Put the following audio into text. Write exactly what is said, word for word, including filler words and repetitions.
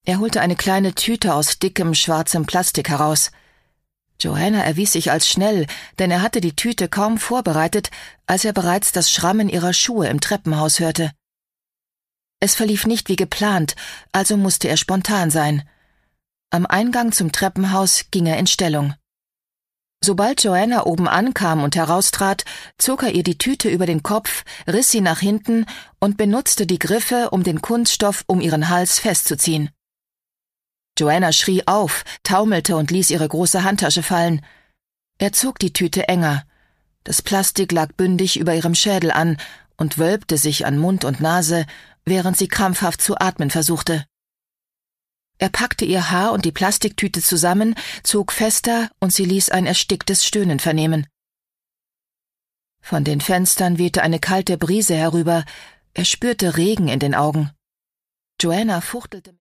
Er holte eine kleine Tüte aus dickem, schwarzem Plastik heraus. Joanna erwies sich als schnell, denn er hatte die Tüte kaum vorbereitet, als er bereits das Schrammen ihrer Schuhe im Treppenhaus hörte. Es verlief nicht wie geplant, also musste er spontan sein. Am Eingang zum Treppenhaus ging er in Stellung. Sobald Joanna oben ankam und heraustrat, zog er ihr die Tüte über den Kopf, riss sie nach hinten und benutzte die Griffe, um den Kunststoff um ihren Hals festzuziehen. Joanna schrie auf, taumelte und ließ ihre große Handtasche fallen. Er zog die Tüte enger. Das Plastik lag bündig über ihrem Schädel an und wölbte sich an Mund und Nase, während sie krampfhaft zu atmen versuchte. Er packte ihr Haar und die Plastiktüte zusammen, zog fester und sie ließ ein ersticktes Stöhnen vernehmen. Von den Fenstern wehte eine kalte Brise herüber, er spürte Regen in den Augen. Joanna fuchtelte